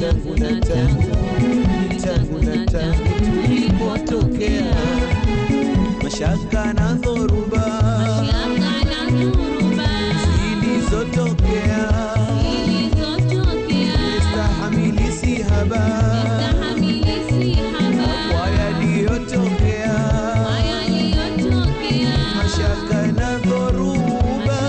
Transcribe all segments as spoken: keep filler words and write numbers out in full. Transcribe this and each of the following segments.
tangu na tangu, tangu na tangu tulipotokea mashaka na dhoruba, mashaka na dhoruba zilizotokea, zilizotokea stahamili si haba, stahamili si haba kwa yaliyotokea, kwa yaliyotokea mashaka na dhoruba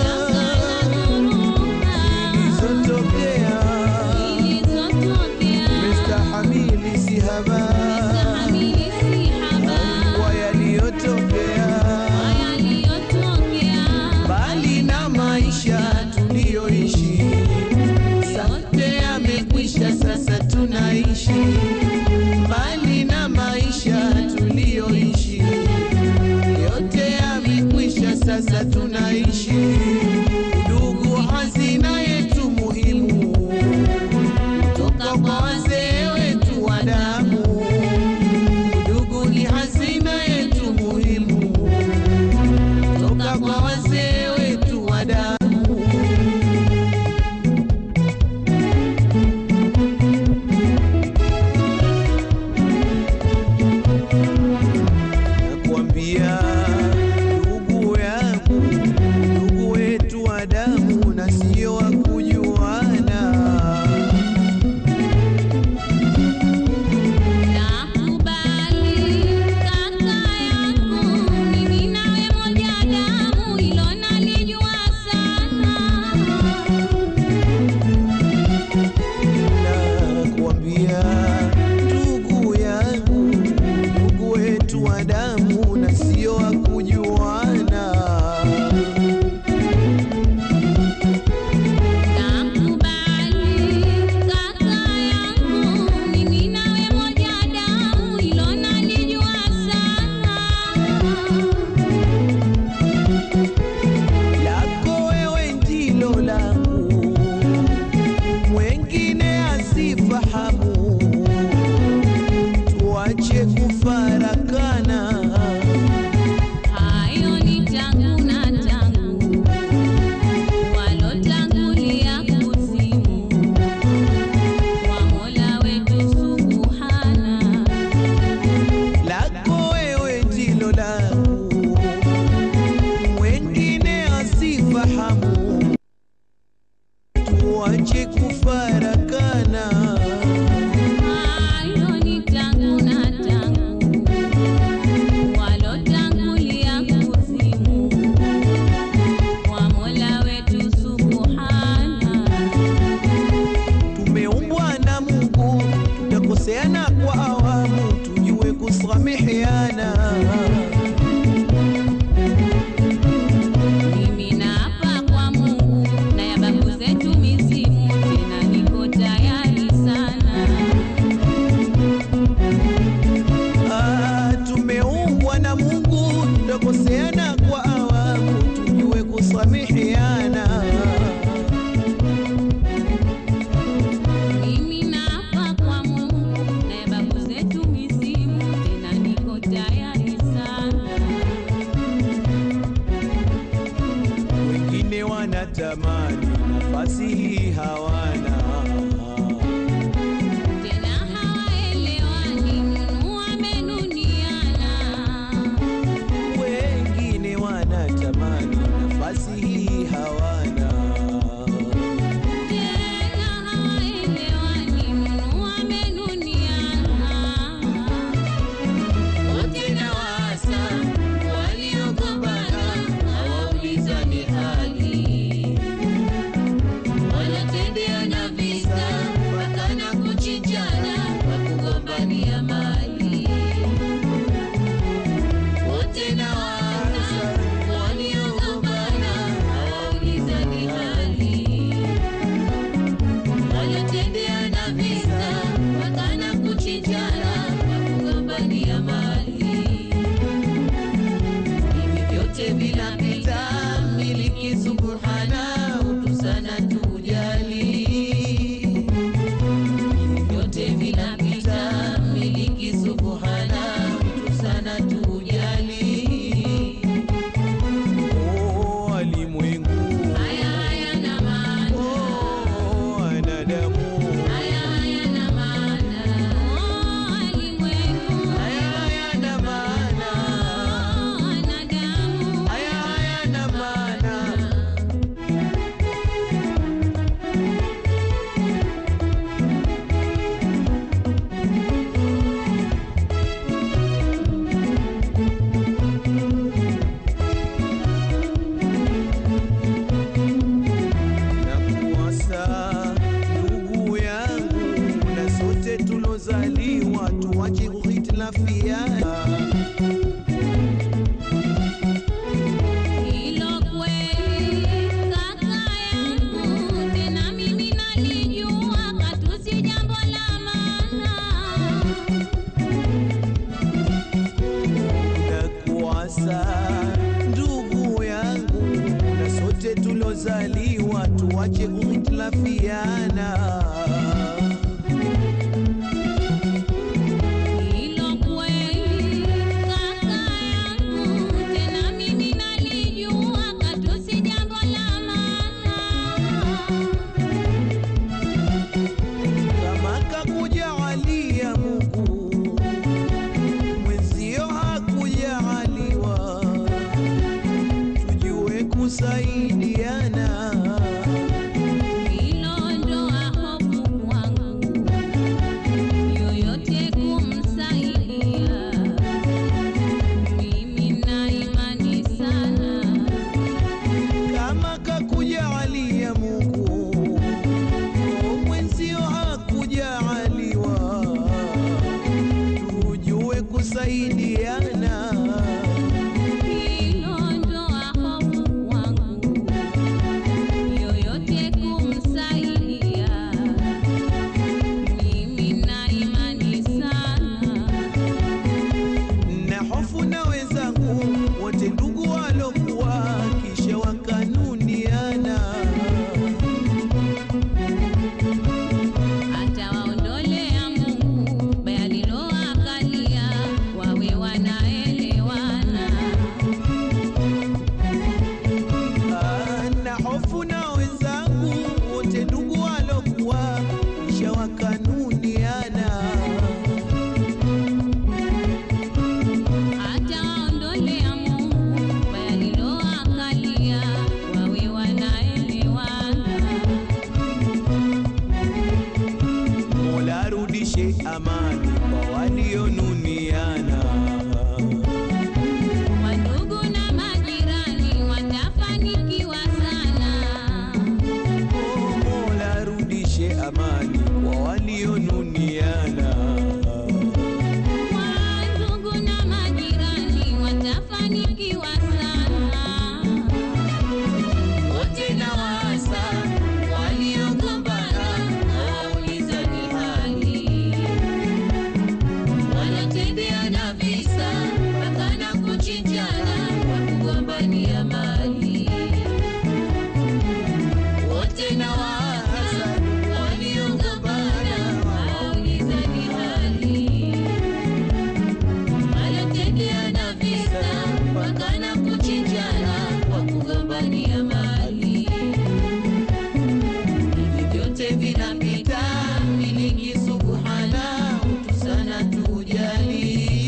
zilizotokea, zilizotokea stahamili si haba, stahamili si haba kwa yaliyotokea, kwa yaliyotokea bali na maisha tuliyoishi sote yamekwisha, sasa tunaishi mbali na maisha tuliyoishi, yote yamekwisha, sasa tunaishi. Ndugu, hazina yetu muhimu kutoka kwa wazee wetu wa damu. Ndugu, ni hazina yetu muhimu kutoka kwa wazee wetu wa damu. Nakuambia ndugu yangu, ndugu wetu wa damu na sio wa kujuana. Nakubali kaka yangu, mimi nawe moja damu, hilo nalijua sana. Nakuambia ndugu yangu, ndugu wetu wa damu na sio wa kujuana. Nakubali kaka yangu, mimi nawe moja damu, hilo nalijua sana. Lako wewe ndilo langu, mwengine asifahamu. Tuache kufarakana, Hayo ni tangu na tangu, walotangulia kuzimu, kwa Mola wetu Subhana. lako wewe ndilo langu, mwengine asifahamu. Tuache kufarakana, Hayo ni tangu na tangu, tulozaliwa tuwache kuhitilafiana. Hilo kweli kaka yangu, tena mimi nalijua katu si jambo la maana. Nakuasa ndugu yangu, na sote tulozaliwa tuwache kuhitilafiana. Hilo kweli kaka yangu, tena mimi nalijua katu si jambo la maana. Kama kakujalia Mungu, mwenzio hakujaliwa, tujue kusaidiana. Hilo ndoa hofu kwangu, yoyote kumsaidia. Mimi na imani sana, Kama kakujalia Mungu, mwenzio hakujaliwa, tujue kusaidiana. hilo ndoa hofu kwangu, yoyote kumsaidia. Mimi na imani sana, Na hofu na wenzangu wote ndugu walokuwa kisha wakanuniana. atawaondolea Mungu baya liloakalia, wawe wanaelewana. Ah, na hofu na wenzangu wote ndugu walokuwa kisha wakanuniana. Atawaondolea Mungu baya liloakalia, wawe wanaelewana. Mola arudishe amani kwa walionuniana. Wandugu na majirani watafanikiwa sana. Oh, Mola arudishe amani kwa walionuniana. Wandugu na majirani watafanikiwa sana. Wote na wasa waliogombana hawaulizani hali, wanatendeana visa mpaka na kuchinjana kwa kugombania mali. Wote na wasa waliogombana hawaulizani hali, wanatendeana visa mpaka na kuchinjana kwa kugombania mali. Hivi vyote vinapita, miliki subhana utu sana tujali.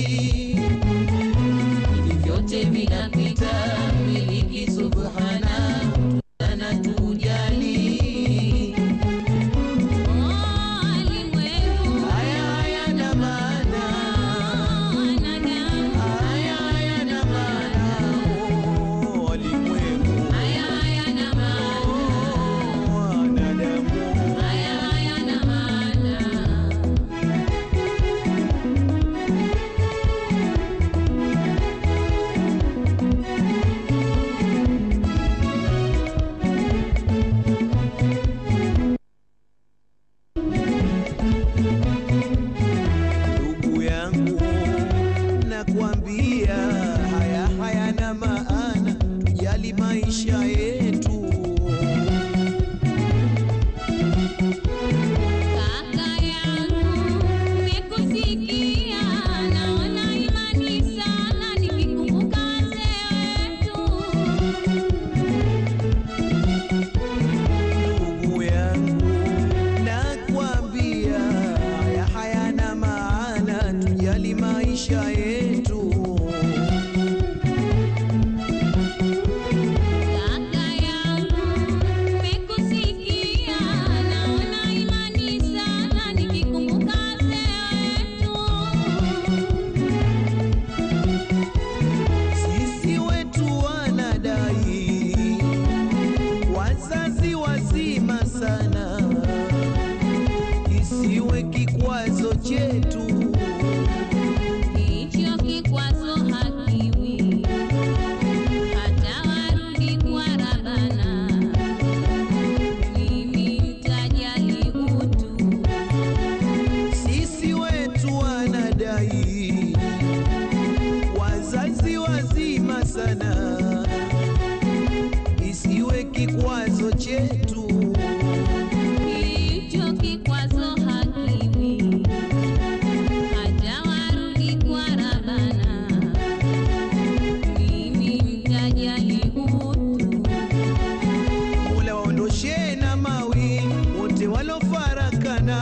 Hivi vyote vinapita, miliki subhana utu sana tujali. Oh, alimwengu Haya hayana maana, wanadamu, haya hayana maana. Oh, walimwengu, haya hayana maana, oh, wanadamu. haya hayana maana. Ndugu yangu, nakwambia haya hayana maana, tujali maisha yetu. Kaka yangu, nimekusikia, naona imani sana nikikumbuka wazee wetu. Ndugu yangu, nakwambia haya hayana maana, tujali maisha yetu. Kaka yangu, nimekusikia, naona imani sana nikikumbuka wazee wetu. Sisi wetu wanadai wazazi wazima sana, isiwe kikwazo chetu.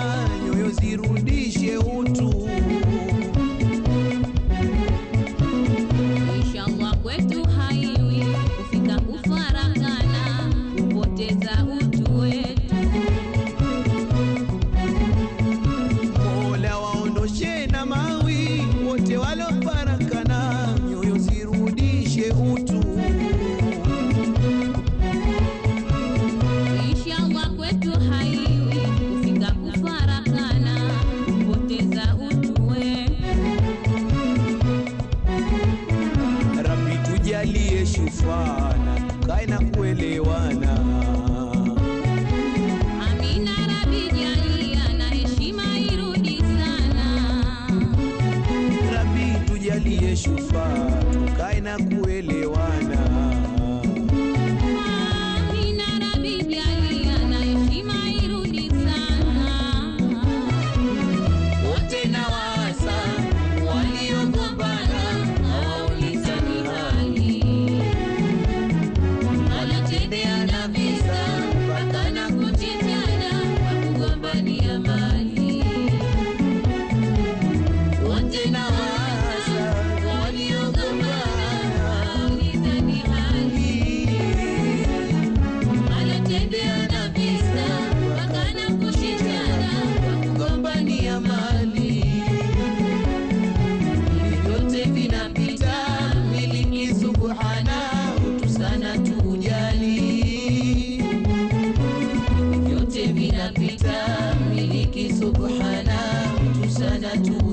nyoyo zirudishe utu. Inshallah kwetu haiwi kufika kufarakana, kupoteza utu wetu. Mola waondoshe na mawi wote walofarakana, nyoyo zirudishe utu. Inshallah kwetu haiwi kufika kufarakana, kupoteza utu wetu. Rabbi tujalie shufana, kae na kuelewana. Amina Rabbi jalia na heshima irudi sana. Rabbi tujalie shufana, kae na kuelewana. Amina Rabbi jalia na heshima irudi sana. Wote na wasa waliogombana hawaulizani hali, Wanatendeana visa mpaka na kuchinjana kwa kugombania mali. Wote na wasa waliogombana hawaulizani hali. Wanatendeana visa mpaka na kuchinjana kwa kugombania mali. Vyote vinapita, miliki subhana, utu sana tujali. Vyote vinapita, miliki subhana, utu sana tujali.